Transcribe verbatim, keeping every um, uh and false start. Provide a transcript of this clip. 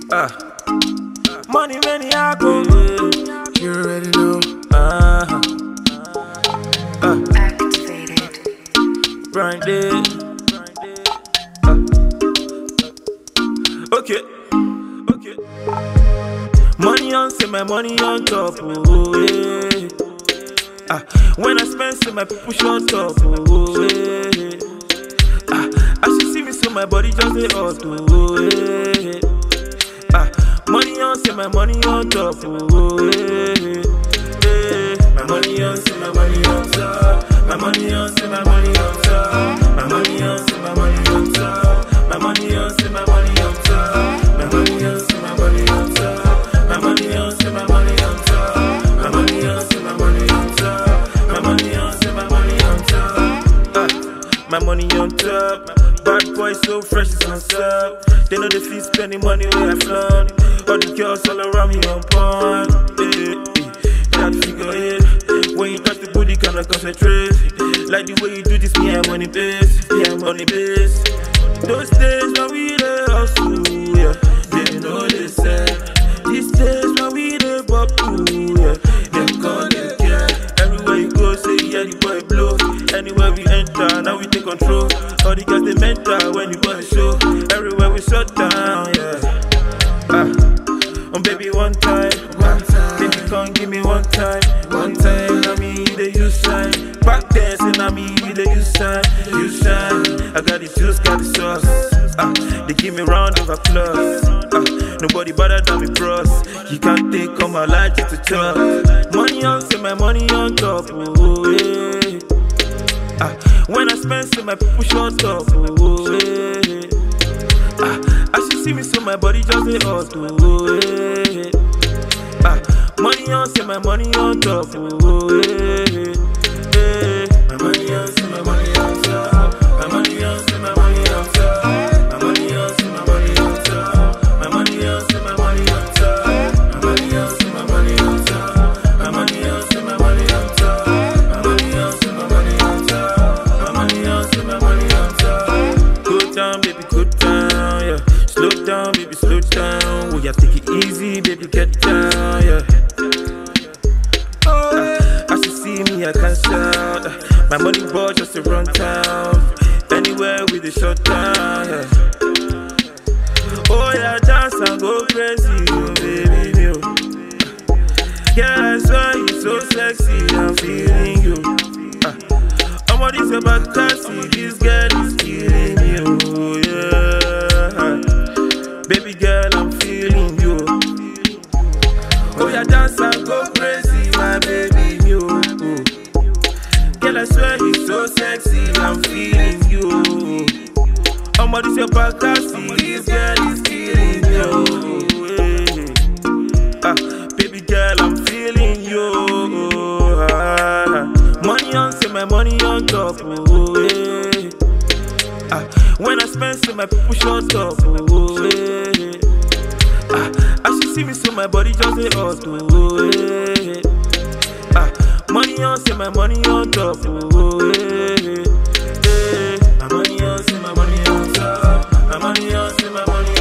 Ah, money many I go. You already know. Uh huh. Uh, Activated. Brian day. Uh. Okay. Okay. Money on, say my money on top. Oh, yeah. Ah, when I spend, say my people shut up. Oh, yeah. Ah, as you see me, so my body just dey hot. Oh, yeah. Ah, money on, say my money on top. Oh, yeah. Yeah. My money on, say my money on top. My money on, say my money on top. My money on, say my money on top. My money on, say my money on top. My money on, say my money on top. My money on, say my money on top. My money on, say my money on top. My money on, say my money on top. Ah, my money on top. Bad boy so fresh it's on top. They know they feel spending money where I flaunt. All the girls all around me on point. Yeah, yeah. That figure eight. When you touch the booty, can I concentrate? Like the way you do this, me I'm on the base. Yeah, I'm on the base. Those days when we the hustle, yeah. They know they say. These days when we the bubble, yeah. They call it care. Everywhere you go, say yeah, the boy blow. Anywhere we enter, now we take control. All the girls they mental when the boy show. Everywhere we shut down, yeah. Ah, um, baby one time, one time. Baby come give me one time, one time. I mean they use shine. Back then, say I mean they use shine, you shine. I got the juice, got the sauce. Ah, they give me round of applause. Ah, nobody better than me, bros. You can't take on my life just to chop. Money on, say my money on top. Oh, yeah. Ah, when I spend, say my people shut up. Oh, yeah. Ah, as you see me, so my body just dey hot. Oh, yeah. Ah, money on, say my money on top. Oh, yeah. Yeah. My money on, say my money on top. My money on, say my money on top. My money on, say my money on top. My money on, say my money on top. My money on, say my money on top. My money on, say my money on top. My money on, say my money on top. My money on, say my money on top. Go down, baby, go down, yeah. Slow down, baby, slow down. We have to take it easy, baby, get down, yeah. Uh, as you see me, I can't shout. Uh, my money ball just to run town. Anywhere with the shut down, yeah. Oh yeah, dance and go crazy, oh, baby, you. Yeah, I saw you so sexy, I'm feeling you. Uh, I'm on this about classy, this girl is killing you, yeah. Baby girl, I'm feeling you. Oh yeah, dance and go crazy, my baby, you. Girl, I swear you're so sexy, I'm feeling you. I'm on this about classy, this girl is killing you. Yeah. Ah, baby girl, I'm feeling you. Ah, money on, say my money on top. Oh, yeah. Ah, when I spend, say my people shut up. Oh, yeah. Ah, as you see me, so my body just dey hot. Oh, yeah. Ah, money on, say my money on top. Oh, yeah. Yeah. My money on, say my money on top. My money on, say my money